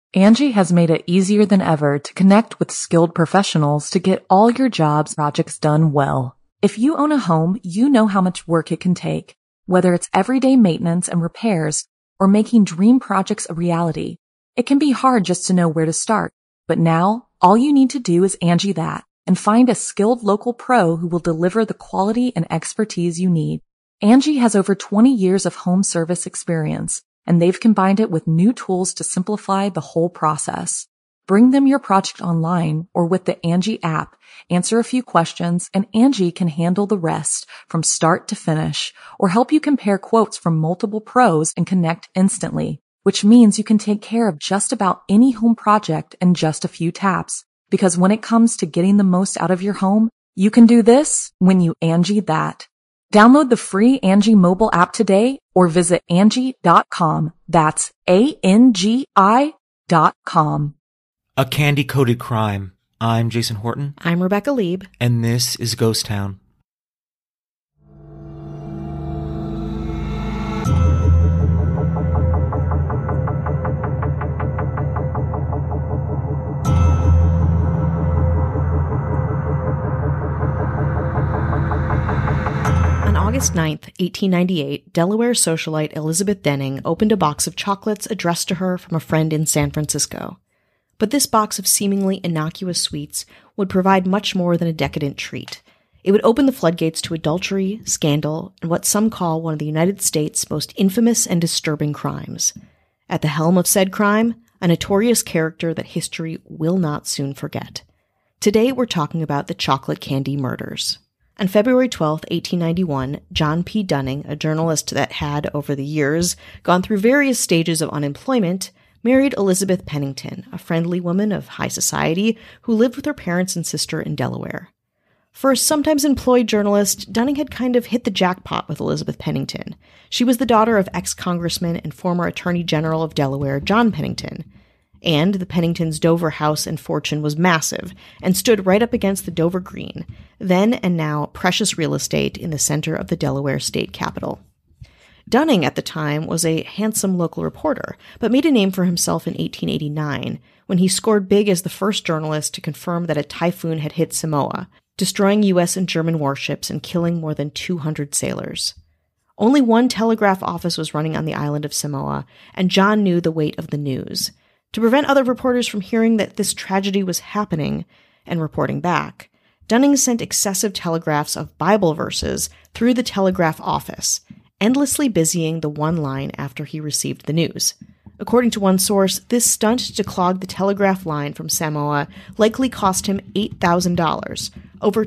Angie has made it easier than ever to connect with skilled professionals to get all your jobs projects done well. If you own a home, you know how much work it can take, whether it's everyday maintenance and repairs or making dream projects a reality. It can be hard just to know where to start, but now all you need to do is Angie that and find a skilled local pro who will deliver the quality and expertise you need. Angie has over 20 years of home service experience, and they've combined it with new tools to simplify the whole process. Bring them your project online or with the Angie app, answer a few questions, and Angie can handle the rest from start to finish, or help you compare quotes from multiple pros and connect instantly, which means you can take care of just about any home project in just a few taps. Because when it comes to getting the most out of your home, you can do this when you Angie that. Download the free Angie mobile app today or visit Angie.com. That's ANGI.com. A Candy-Coated Crime. I'm Jason Horton. I'm Rebecca Lieb. And this is Ghost Town. August 9th, 1898, Delaware socialite Elizabeth Denning opened a box of chocolates addressed to her from a friend in San Francisco. But this box of seemingly innocuous sweets would provide much more than a decadent treat. It would open the floodgates to adultery, scandal, and what some call one of the United States' most infamous and disturbing crimes. At the helm of said crime, a notorious character that history will not soon forget. Today we're talking about the chocolate candy murders. On February 12, 1891, John P. Dunning, a journalist that had, over the years, gone through various stages of unemployment, married Elizabeth Pennington, a friendly woman of high society who lived with her parents and sister in Delaware. For a sometimes employed journalist, Dunning had kind of hit the jackpot with Elizabeth Pennington. She was the daughter of ex-congressman and former Attorney General of Delaware, John Pennington. And the Penningtons' Dover house and fortune was massive and stood right up against the Dover Green, then and now precious real estate in the center of the Delaware state capital. Dunning at the time was a handsome local reporter, but made a name for himself in 1889 when he scored big as the first journalist to confirm that a typhoon had hit Samoa, destroying U.S. and German warships and killing more than 200 sailors. Only one telegraph office was running on the island of Samoa, and John knew the weight of the news. To prevent other reporters from hearing that this tragedy was happening and reporting back, Dunning sent excessive telegraphs of Bible verses through the telegraph office, endlessly busying the one line after he received the news. According to one source, this stunt to clog the telegraph line from Samoa likely cost him $8,000, over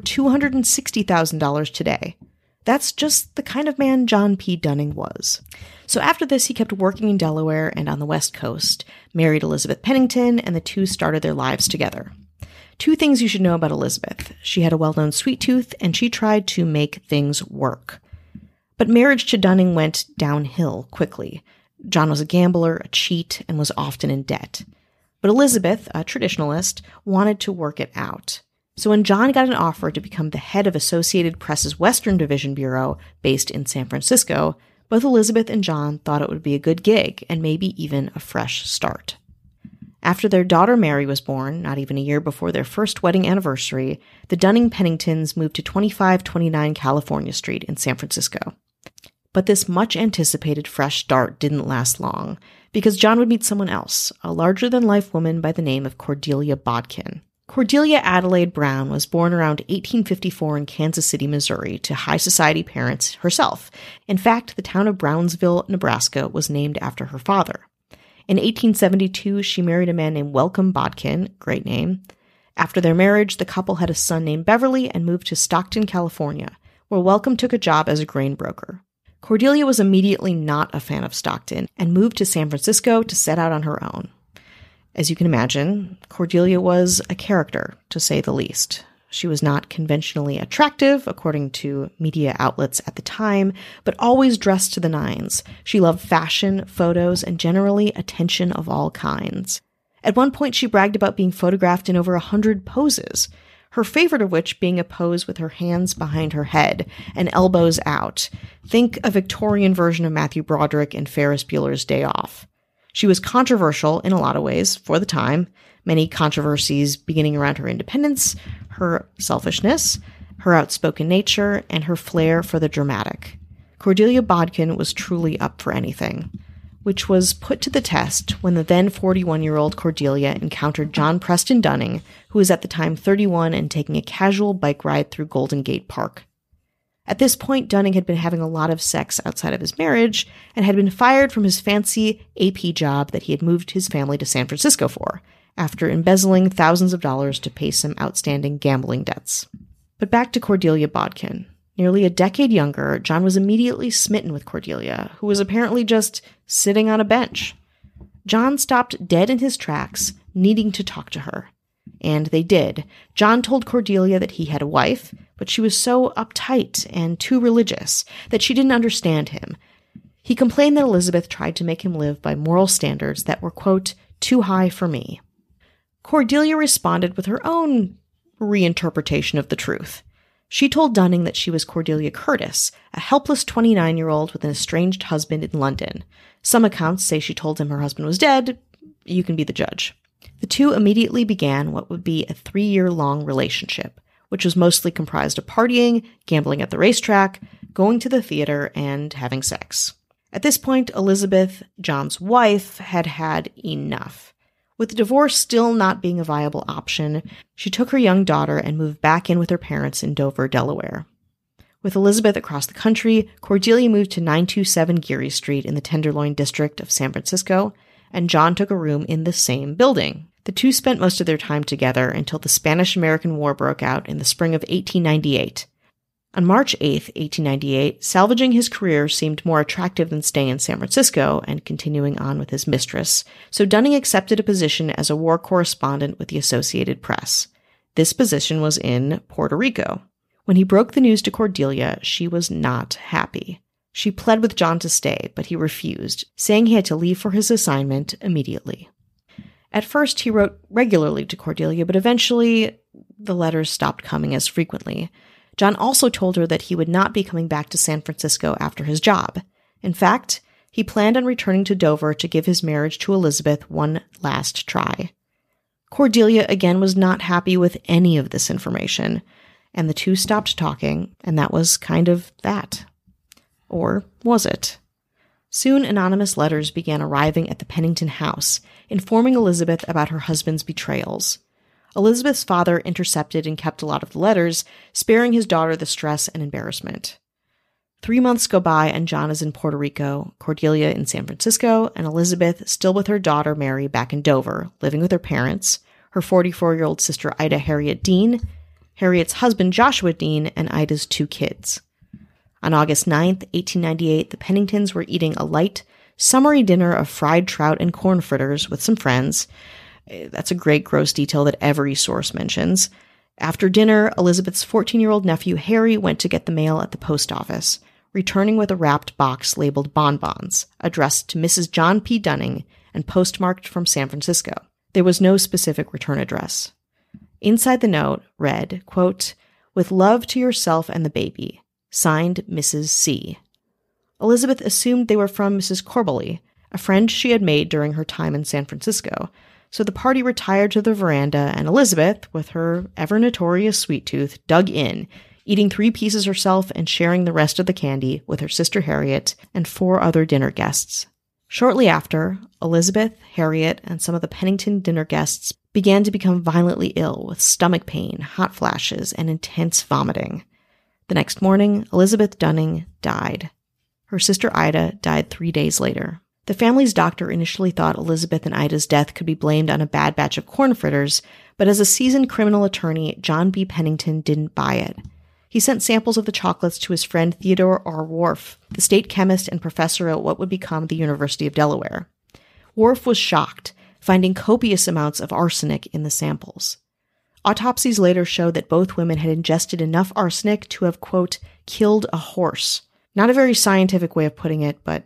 $260,000 today. That's just the kind of man John P. Dunning was. So after this, he kept working in Delaware and on the West Coast, married Elizabeth Pennington, and the two started their lives together. Two things you should know about Elizabeth. She had a well-known sweet tooth, and she tried to make things work. But marriage to Dunning went downhill quickly. John was a gambler, a cheat, and was often in debt. But Elizabeth, a traditionalist, wanted to work it out. So when John got an offer to become the head of Associated Press's Western Division Bureau, based in San Francisco, both Elizabeth and John thought it would be a good gig and maybe even a fresh start. After their daughter Mary was born, not even a year before their first wedding anniversary, the Dunning-Penningtons moved to 2529 California Street in San Francisco. But this much-anticipated fresh start didn't last long, because John would meet someone else, a larger-than-life woman by the name of Cordelia Bodkin. Cordelia Adelaide Brown was born around 1854 in Kansas City, Missouri, to high society parents herself. In fact, the town of Brownsville, Nebraska, was named after her father. In 1872, she married a man named Welcome Bodkin, great name. After their marriage, the couple had a son named Beverly and moved to Stockton, California, where Welcome took a job as a grain broker. Cordelia was immediately not a fan of Stockton and moved to San Francisco to set out on her own. As you can imagine, Cordelia was a character, to say the least. She was not conventionally attractive, according to media outlets at the time, but always dressed to the nines. She loved fashion, photos, and generally attention of all kinds. At one point, she bragged about being photographed in over 100 poses, her favorite of which being a pose with her hands behind her head and elbows out. Think a Victorian version of Matthew Broderick in Ferris Bueller's Day Off. She was controversial in a lot of ways for the time, many controversies beginning around her independence, her selfishness, her outspoken nature, and her flair for the dramatic. Cordelia Bodkin was truly up for anything, which was put to the test when the then 41-year-old Cordelia encountered John Preston Dunning, who was at the time 31 and taking a casual bike ride through Golden Gate Park. At this point, Dunning had been having a lot of sex outside of his marriage and had been fired from his fancy AP job that he had moved his family to San Francisco for, after embezzling thousands of dollars to pay some outstanding gambling debts. But back to Cordelia Bodkin. Nearly a decade younger, John was immediately smitten with Cordelia, who was apparently just sitting on a bench. John stopped dead in his tracks, needing to talk to her. And they did. John told Cordelia that he had a wife, but she was so uptight and too religious that she didn't understand him. He complained that Elizabeth tried to make him live by moral standards that were, quote, too high for me. Cordelia responded with her own reinterpretation of the truth. She told Dunning that she was Cordelia Curtis, a helpless 29-year-old with an estranged husband in London. Some accounts say she told him her husband was dead. You can be the judge. The two immediately began what would be a 3-year-long relationship, which was mostly comprised of partying, gambling at the racetrack, going to the theater, and having sex. At this point, Elizabeth, John's wife, had had enough. With divorce still not being a viable option, she took her young daughter and moved back in with her parents in Dover, Delaware. With Elizabeth across the country, Cordelia moved to 927 Geary Street in the Tenderloin district of San Francisco, and John took a room in the same building. The two spent most of their time together until the Spanish-American War broke out in the spring of 1898. On March 8, 1898, salvaging his career seemed more attractive than staying in San Francisco and continuing on with his mistress, so Dunning accepted a position as a war correspondent with the Associated Press. This position was in Puerto Rico. When he broke the news to Cordelia, she was not happy. She pled with John to stay, but he refused, saying he had to leave for his assignment immediately. At first, he wrote regularly to Cordelia, but eventually the letters stopped coming as frequently. John also told her that he would not be coming back to San Francisco after his job. In fact, he planned on returning to Dover to give his marriage to Elizabeth one last try. Cordelia again was not happy with any of this information, and the two stopped talking, and that was kind of that. Or was it? Soon anonymous letters began arriving at the Pennington house, informing Elizabeth about her husband's betrayals. Elizabeth's father intercepted and kept a lot of the letters, sparing his daughter the stress and embarrassment. 3 months go by and John is in Puerto Rico, Cordelia in San Francisco, and Elizabeth still with her daughter Mary back in Dover, living with her parents, her 44-year-old sister Ida Harriet Dean, Harriet's husband Joshua Dean, and Ida's 2 kids. On August 9th, 1898, the Penningtons were eating a light, summery dinner of fried trout and corn fritters with some friends. That's a great gross detail that every source mentions. After dinner, Elizabeth's 14-year-old nephew Harry went to get the mail at the post office, returning with a wrapped box labeled bonbons, addressed to Mrs. John P. Dunning and postmarked from San Francisco. There was no specific return address. Inside the note read, quote, "With love to yourself and the baby. Signed, Mrs. C." Elizabeth assumed they were from Mrs. Corbally, a friend she had made during her time in San Francisco, so the party retired to the veranda, and Elizabeth, with her ever-notorious sweet tooth, dug in, eating 3 pieces herself and sharing the rest of the candy with her sister Harriet and 4 other dinner guests. Shortly after, Elizabeth, Harriet, and some of the Pennington dinner guests began to become violently ill with stomach pain, hot flashes, and intense vomiting. The next morning, Elizabeth Dunning died. Her sister Ida died 3 days later. The family's doctor initially thought Elizabeth and Ida's death could be blamed on a bad batch of corn fritters, but as a seasoned criminal attorney, John B. Pennington didn't buy it. He sent samples of the chocolates to his friend Theodore R. Whorf, the state chemist and professor at what would become the University of Delaware. Whorf was shocked, finding copious amounts of arsenic in the samples. Autopsies later showed that both women had ingested enough arsenic to have, quote, killed a horse. Not a very scientific way of putting it, but,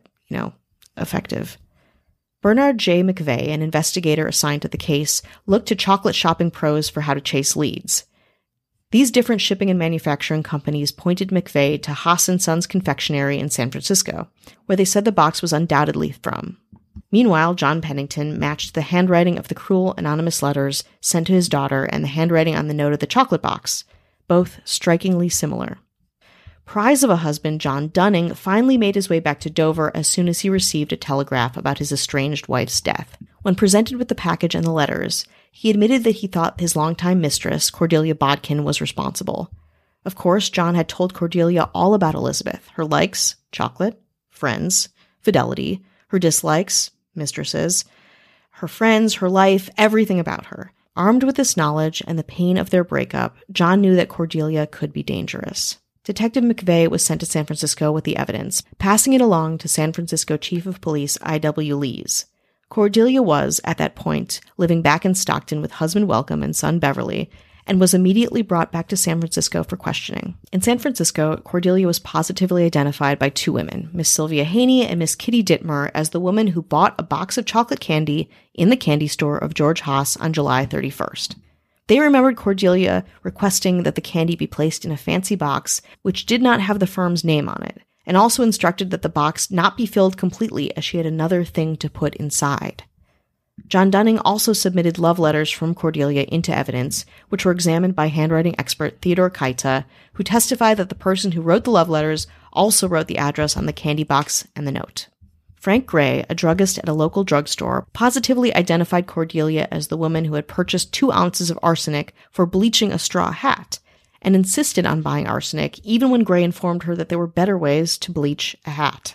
effective. Bernard J. McVeigh, an investigator assigned to the case, looked to chocolate shopping pros for how to chase leads. These different shipping and manufacturing companies pointed McVeigh to Haas & Sons Confectionery in San Francisco, where they said the box was undoubtedly from. Meanwhile, John Pennington matched the handwriting of the cruel anonymous letters sent to his daughter and the handwriting on the note of the chocolate box, both strikingly similar. Prize of a husband, John Dunning, finally made his way back to Dover as soon as he received a telegraph about his estranged wife's death. When presented with the package and the letters, he admitted that he thought his longtime mistress, Cordelia Bodkin, was responsible. Of course, John had told Cordelia all about Elizabeth, her likes, chocolate, friends, fidelity, her dislikes, mistresses, her friends, her life, everything about her. Armed with this knowledge and the pain of their breakup, John knew that Cordelia could be dangerous. Detective McVeigh was sent to San Francisco with the evidence, passing it along to San Francisco Chief of Police I.W. Lees. Cordelia was, at that point, living back in Stockton with husband Welcome and son Beverly, and was immediately brought back to San Francisco for questioning. In San Francisco, Cordelia was positively identified by two women, Miss Sylvia Haney and Miss Kitty Dittmer, as the woman who bought a box of chocolate candy in the candy store of George Haas on July 31st. They remembered Cordelia requesting that the candy be placed in a fancy box, which did not have the firm's name on it, and also instructed that the box not be filled completely as she had another thing to put inside. John Dunning also submitted love letters from Cordelia into evidence, which were examined by handwriting expert Theodore Kaita, who testified that the person who wrote the love letters also wrote the address on the candy box and the note. Frank Gray, a druggist at a local drugstore, positively identified Cordelia as the woman who had purchased 2 ounces of arsenic for bleaching a straw hat, and insisted on buying arsenic even when Gray informed her that there were better ways to bleach a hat.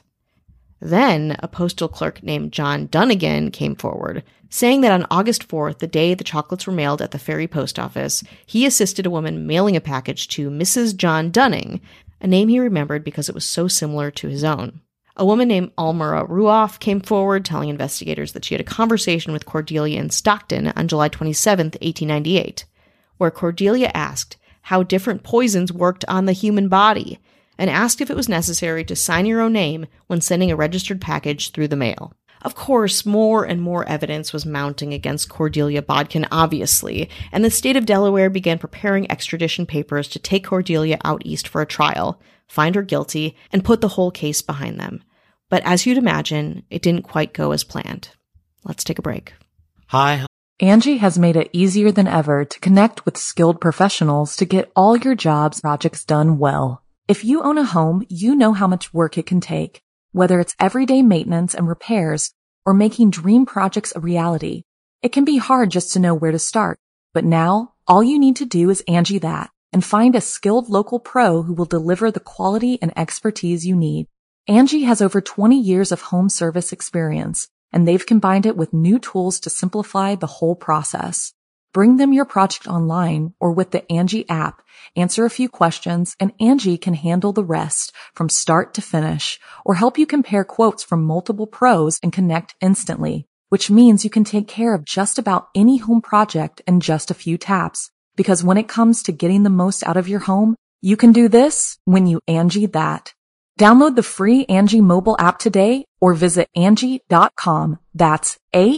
Then, a postal clerk named John Dunnigan came forward, saying that on August 4th, the day the chocolates were mailed at the Ferry post office, he assisted a woman mailing a package to Mrs. John Dunning, a name he remembered because it was so similar to his own. A woman named Almira Ruoff came forward, telling investigators that she had a conversation with Cordelia in Stockton on July 27, 1898, where Cordelia asked how different poisons worked on the human body, and asked if it was necessary to sign your own name when sending a registered package through the mail. Of course, more and more evidence was mounting against Cordelia Bodkin, obviously, and the state of Delaware began preparing extradition papers to take Cordelia out east for a trial, find her guilty, and put the whole case behind them. But as you'd imagine, it didn't quite go as planned. Let's take a break. Hi. Angie has made it easier than ever to connect with skilled professionals to get all your jobs projects done well. If you own a home, you know how much work it can take, whether it's everyday maintenance and repairs or making dream projects a reality. It can be hard just to know where to start, but now all you need to do is Angie that and find a skilled local pro who will deliver the quality and expertise you need. Angie has over 20 years of home service experience, and they've combined it with new tools to simplify the whole process. Bring them your project online or with the Angie app, answer a few questions, and Angie can handle the rest from start to finish, or help you compare quotes from multiple pros and connect instantly, which means you can take care of just about any home project in just a few taps. Because when it comes to getting the most out of your home, you can do this when you Angie that. Download the free Angie mobile app today or visit Angie.com. That's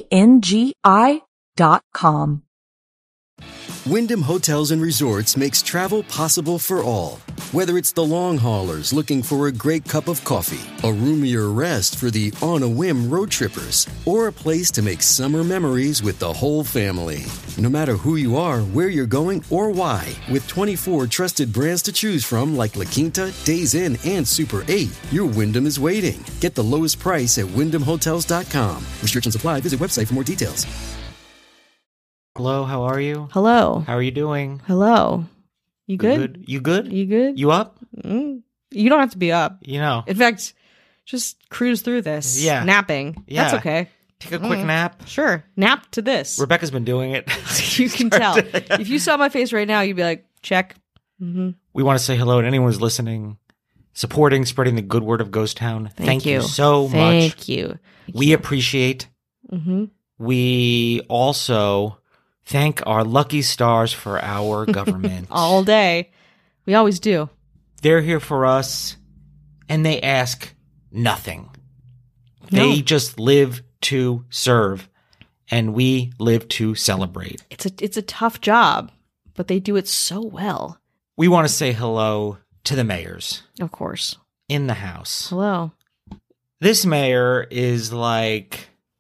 ANGI.com. Wyndham Hotels and Resorts makes travel possible for all. Whether it's the long haulers looking for a great cup of coffee, a roomier rest for the on-a-whim road trippers, or a place to make summer memories with the whole family. No matter who you are, where you're going, or why, with 24 trusted brands to choose from like La Quinta, Days Inn, and Super 8, your Wyndham is waiting. Get the lowest price at WyndhamHotels.com. Restrictions apply. Visit website for more details. Hello, how are you? Hello. How are you doing? Hello. You good? You good? You good? You up? You don't have to be up. You know. In fact, just cruise through this. Yeah. Napping. Yeah. That's okay. Take a quick nap. Sure. Nap to this. Rebecca's been doing it. You can tell. If you saw my face right now, you'd be like, check. Mm-hmm. We want to say hello to anyone who's listening, supporting, spreading the good word of Ghost Town. Thank you so much. Thank you. We appreciate. Mm-hmm. We also thank our lucky stars for our government. All day. We always do. They're here for us, and they ask nothing. No. They just live to serve, and we live to celebrate. It's a tough job, but they do it so well. We want to say hello to the mayors Of course. in the house. Hello. This mayor is like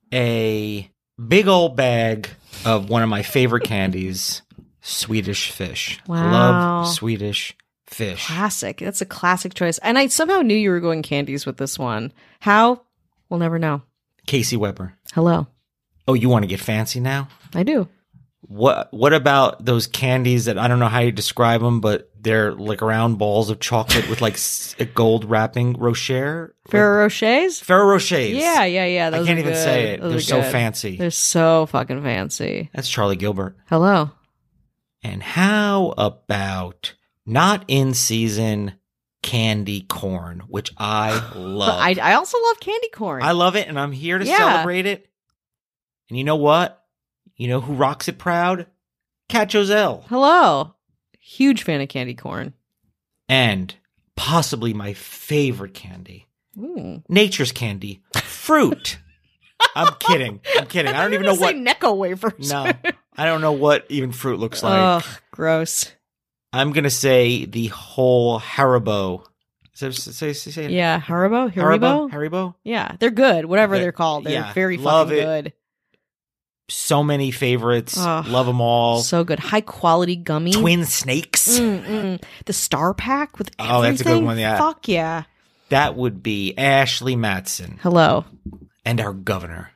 a big old bag of one of my favorite candies, Swedish Fish. Wow. I love Swedish Fish. Classic. That's a classic choice. And I somehow knew you were going candies with this one. How? We'll never know. Casey Weber. Hello. Oh, you want to get fancy now? I do. What about those candies that I don't know how you describe them, but they're like round balls of chocolate with like a gold wrapping? Rocher? Ferrero Rochers? Ferrero Rochers. Yeah. I can't even say it. They're so fancy. They're so fucking fancy. That's Charlie Gilbert. Hello. And how about not in season candy corn, which I love. I also love candy corn. I love it, and I'm here to celebrate it. And you know what? You know who rocks it proud? Cat Joselle. Hello. Huge fan of candy corn. And possibly my favorite candy. Ooh. Nature's candy. Fruit. I'm kidding. I don't even know what. Necco wafers. No. I don't know what even fruit looks like. Ugh, gross. I'm going to say the whole Haribo. Say yeah, Haribo? Haribo? Yeah, they're good. Whatever they're called. They're very fucking good. So many favorites. Love them all. So good. High quality gummy. Twin Snakes. The Star Pack with everything. Oh, that's a good one, yeah. Fuck yeah. That would be Ashley Matson. Hello. And our governor.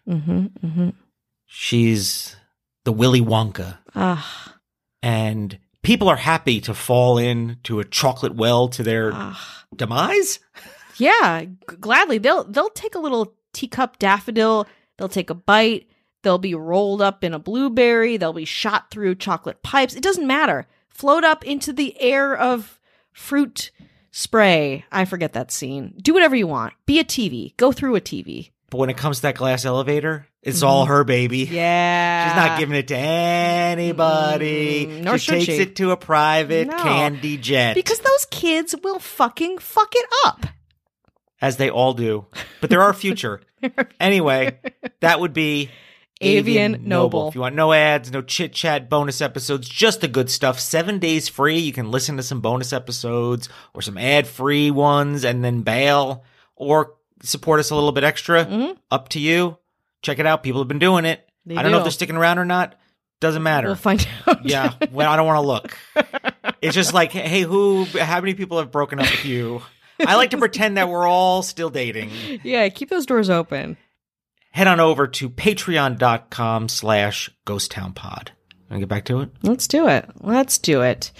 She's the Willy Wonka. And people are happy to fall into a chocolate well to their demise. Yeah, gladly. They'll take a little teacup daffodil. They'll take a bite. They'll be rolled up in a blueberry. They'll be shot through chocolate pipes. It doesn't matter. Float up into the air of fruit spray. I forget that scene. Do whatever you want. Be a TV. Go through a TV. But when it comes to that glass elevator, it's all her baby. Yeah. She's not giving it to anybody. Nor she takes it to a private candy jet. Because those kids will fucking fuck it up. As they all do. But they're our future. Anyway, that would be Avian Noble. If you want no ads, no chit-chat, bonus episodes, just the good stuff. 7 days free. You can listen to some bonus episodes or some ad-free ones and then bail. Or support us a little bit extra. Up to you. Check it out. People have been doing it. I don't know if they're sticking around or not. Doesn't matter. We'll find out. Yeah. Well, I don't want to look. It's just like, hey, how many people have broken up with you? I like to pretend that we're all still dating. Yeah, keep those doors open. Head on over to patreon.com/ghosttownpod. Want to get back to it? Let's do it.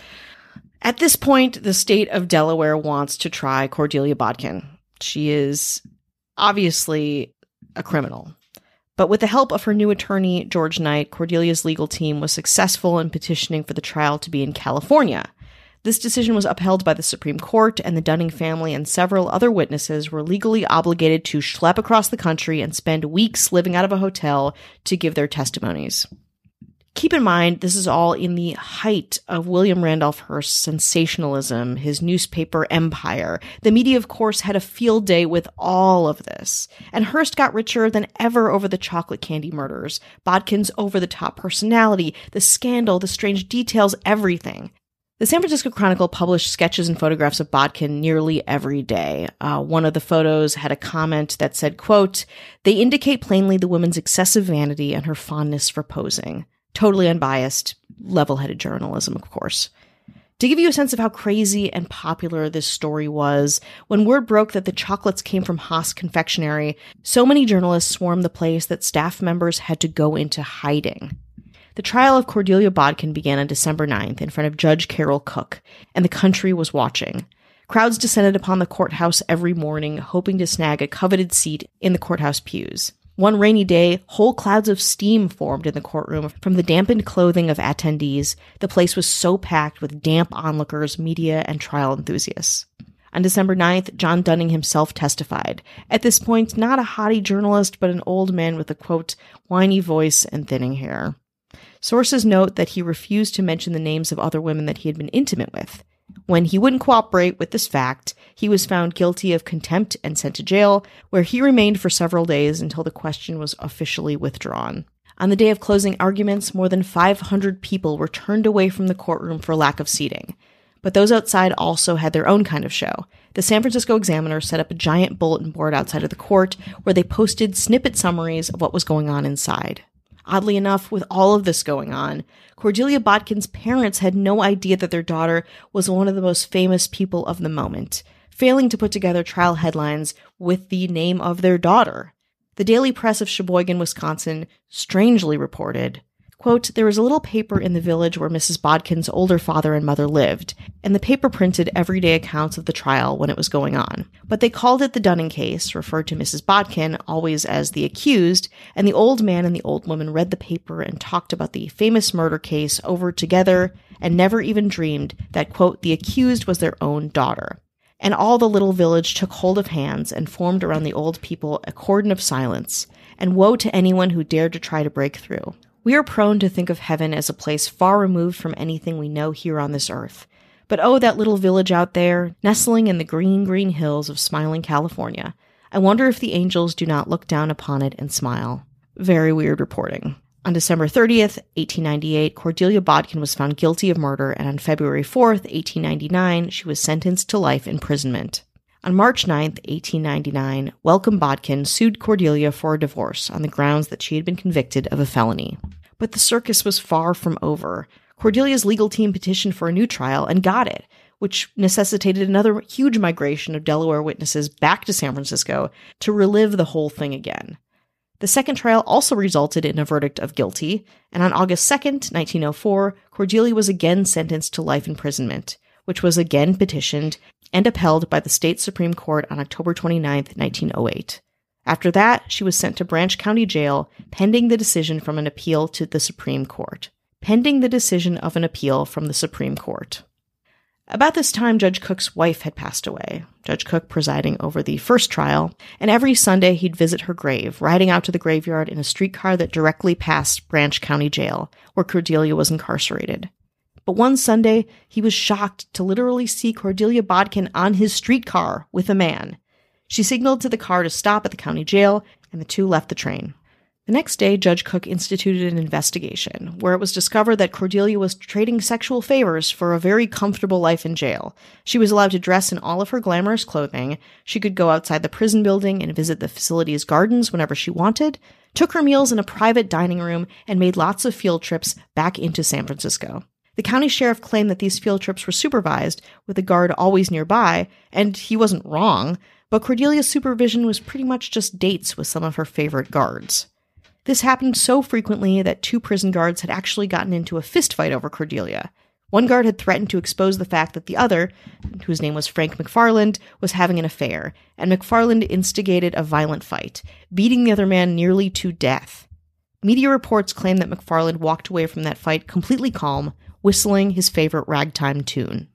At this point, the state of Delaware wants to try Cordelia Bodkin. She is obviously a criminal. But with the help of her new attorney, George Knight, Cordelia's legal team was successful in petitioning for the trial to be in California. This decision was upheld by the Supreme Court, and the Dunning family and several other witnesses were legally obligated to schlep across the country and spend weeks living out of a hotel to give their testimonies. Keep in mind, this is all in the height of William Randolph Hearst's sensationalism, his newspaper empire. The media, of course, had a field day with all of this. And Hearst got richer than ever over the chocolate candy murders, Bodkin's over-the-top personality, the scandal, the strange details, everything. The San Francisco Chronicle published sketches and photographs of Bodkin nearly every day. One of the photos had a comment that said, quote, "They indicate plainly the woman's excessive vanity and her fondness for posing." Totally unbiased, level-headed journalism, of course. To give you a sense of how crazy and popular this story was, when word broke that the chocolates came from Haas Confectionery, so many journalists swarmed the place that staff members had to go into hiding. The trial of Cordelia Bodkin began on December 9th in front of Judge Carol Cook, and the country was watching. Crowds descended upon the courthouse every morning, hoping to snag a coveted seat in the courthouse pews. One rainy day, whole clouds of steam formed in the courtroom from the dampened clothing of attendees. The place was so packed with damp onlookers, media, and trial enthusiasts. On December 9th, John Dunning himself testified. At this point, not a haughty journalist, but an old man with a, quote, whiny voice and thinning hair. Sources note that he refused to mention the names of other women that he had been intimate with. When he wouldn't cooperate with this fact, he was found guilty of contempt and sent to jail, where he remained for several days until the question was officially withdrawn. On the day of closing arguments, more than 500 people were turned away from the courtroom for lack of seating. But those outside also had their own kind of show. The San Francisco Examiner set up a giant bulletin board outside of the court where they posted snippet summaries of what was going on inside. Oddly enough, with all of this going on, Cordelia Botkin's parents had no idea that their daughter was one of the most famous people of the moment, failing to put together trial headlines with the name of their daughter. The Daily Press of Sheboygan, Wisconsin, strangely reported, quote, "There was a little paper in the village where Mrs. Bodkin's older father and mother lived, and the paper printed everyday accounts of the trial when it was going on. But they called it the Dunning case, referred to Mrs. Bodkin always as the accused, and the old man and the old woman read the paper and talked about the famous murder case over together and never even dreamed that, quote, the accused was their own daughter. And all the little village took hold of hands and formed around the old people a cordon of silence, and woe to anyone who dared to try to break through. We are prone to think of heaven as a place far removed from anything we know here on this earth. But oh, that little village out there, nestling in the green, green hills of smiling California. I wonder if the angels do not look down upon it and smile." Very weird reporting. On December 30th, 1898, Cordelia Botkin was found guilty of murder, and on February 4th, 1899, she was sentenced to life imprisonment. On March 9th, 1899, Welcome Botkin sued Cordelia for a divorce on the grounds that she had been convicted of a felony. But the circus was far from over. Cordelia's legal team petitioned for a new trial and got it, which necessitated another huge migration of Delaware witnesses back to San Francisco to relive the whole thing again. The second trial also resulted in a verdict of guilty, and on August 2nd, 1904, Cordelia was again sentenced to life imprisonment, which was again petitioned and upheld by the state Supreme Court on October 29, 1908. After that, she was sent to Branch County Jail, pending the decision from an appeal to the Supreme Court. Pending the decision of an appeal from the Supreme Court. About this time, Judge Cook's wife had passed away, Judge Cook presiding over the first trial, and every Sunday he'd visit her grave, riding out to the graveyard in a streetcar that directly passed Branch County Jail, where Cordelia was incarcerated. But one Sunday, he was shocked to literally see Cordelia Botkin on his streetcar with a man. She signaled to the car to stop at the county jail, and the two left the train. The next day, Judge Cook instituted an investigation, where it was discovered that Cordelia was trading sexual favors for a very comfortable life in jail. She was allowed to dress in all of her glamorous clothing, she could go outside the prison building and visit the facility's gardens whenever she wanted, took her meals in a private dining room, and made lots of field trips back into San Francisco. The county sheriff claimed that these field trips were supervised, with a guard always nearby, and he wasn't wrong, but Cordelia's supervision was pretty much just dates with some of her favorite guards. This happened so frequently that 2 prison guards had actually gotten into a fistfight over Cordelia. One guard had threatened to expose the fact that the other, whose name was Frank McFarland, was having an affair, and McFarland instigated a violent fight, beating the other man nearly to death. Media reports claim that McFarland walked away from that fight completely calm, whistling his favorite ragtime tune.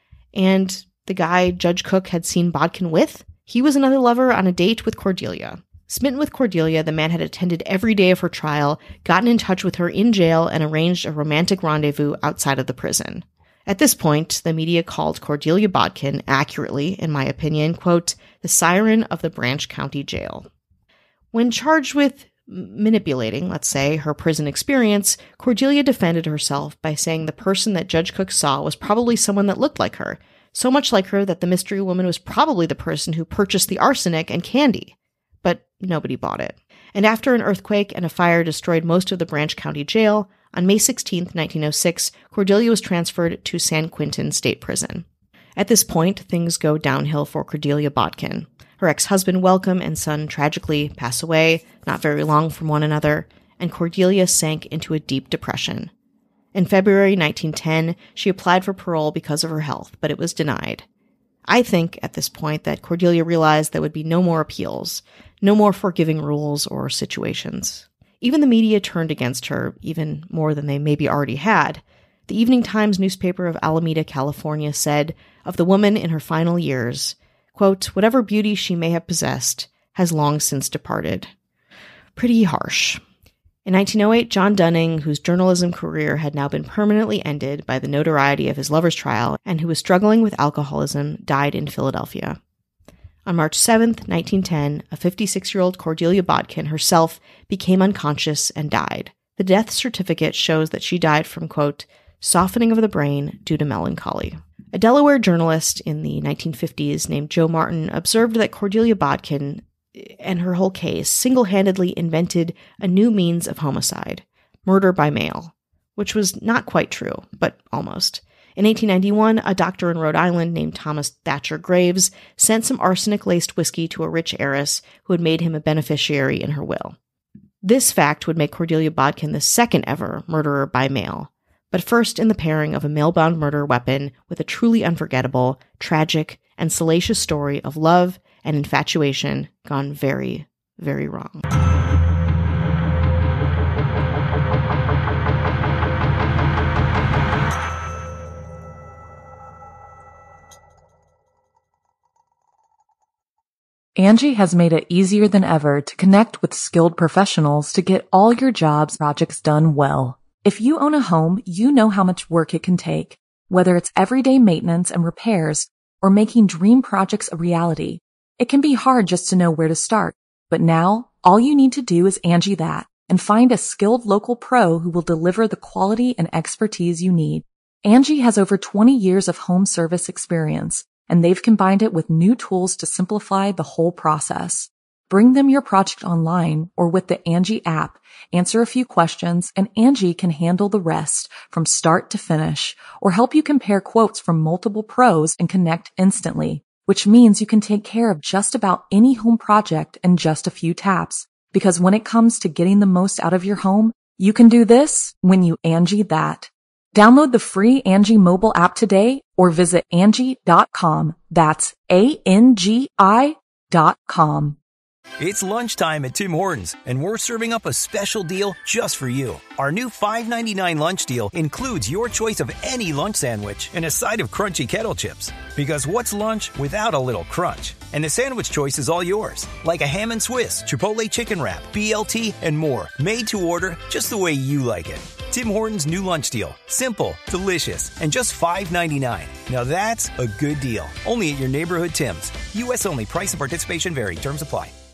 And the guy Judge Cook had seen Botkin with? He was another lover on a date with Cordelia. Smitten with Cordelia, the man had attended every day of her trial, gotten in touch with her in jail, and arranged a romantic rendezvous outside of the prison. At this point, the media called Cordelia Botkin, accurately, in my opinion, quote, the siren of the Branch County Jail. When charged with manipulating, let's say, her prison experience, Cordelia defended herself by saying the person that Judge Cook saw was probably someone that looked like her, so much like her that the mystery woman was probably the person who purchased the arsenic and candy. But nobody bought it. And after an earthquake and a fire destroyed most of the Branch County Jail, on May 16, 1906, Cordelia was transferred to San Quentin State Prison. At this point, things go downhill for Cordelia Botkin. Her ex-husband Welcome and son tragically pass away, not very long from one another, and Cordelia sank into a deep depression. In February 1910, she applied for parole because of her health, but it was denied. I think, at this point, that Cordelia realized there would be no more appeals, no more forgiving rules or situations. Even the media turned against her, even more than they maybe already had. The Evening Times newspaper of Alameda, California said of the woman in her final years, quote, whatever beauty she may have possessed has long since departed. Pretty harsh. In 1908, John Dunning, whose journalism career had now been permanently ended by the notoriety of his lover's trial and who was struggling with alcoholism, died in Philadelphia. On March 7, 1910, a 56-year-old Cordelia Botkin herself became unconscious and died. The death certificate shows that she died from, quote, softening of the brain due to melancholy. A Delaware journalist in the 1950s named Joe Martin observed that Cordelia Bodkin and her whole case single-handedly invented a new means of homicide, murder by mail, which was not quite true, but almost. In 1891, a doctor in Rhode Island named Thomas Thatcher Graves sent some arsenic-laced whiskey to a rich heiress who had made him a beneficiary in her will. This fact would make Cordelia Bodkin the second ever murderer by mail, but first in the pairing of a mail-bound murder weapon with a truly unforgettable, tragic, and salacious story of love and infatuation gone very, very wrong. Angie has made it easier than ever to connect with skilled professionals to get all your jobs projects done well. If you own a home, you know how much work it can take, whether it's everyday maintenance and repairs or making dream projects a reality. It can be hard just to know where to start, but now all you need to do is Angie that and find a skilled local pro who will deliver the quality and expertise you need. Angie has over 20 years of home service experience, and they've combined it with new tools to simplify the whole process. Bring them your project online or with the Angie app, answer a few questions, and Angie can handle the rest from start to finish or help you compare quotes from multiple pros and connect instantly, which means you can take care of just about any home project in just a few taps. Because when it comes to getting the most out of your home, you can do this when you Angie that. Download the free Angie mobile app today or visit Angie.com. That's ANGI.com. It's lunchtime at Tim Hortons, and we're serving up a special deal just for you. Our new $5.99 lunch deal includes your choice of any lunch sandwich and a side of crunchy kettle chips. Because what's lunch without a little crunch? And the sandwich choice is all yours, like a ham and Swiss, Chipotle chicken wrap, BLT, and more, made to order just the way you like it. Tim Hortons' new lunch deal. Simple, delicious, and just $5.99. Now that's a good deal. Only at your neighborhood Tim's. U.S. only. Price and participation vary. Terms apply.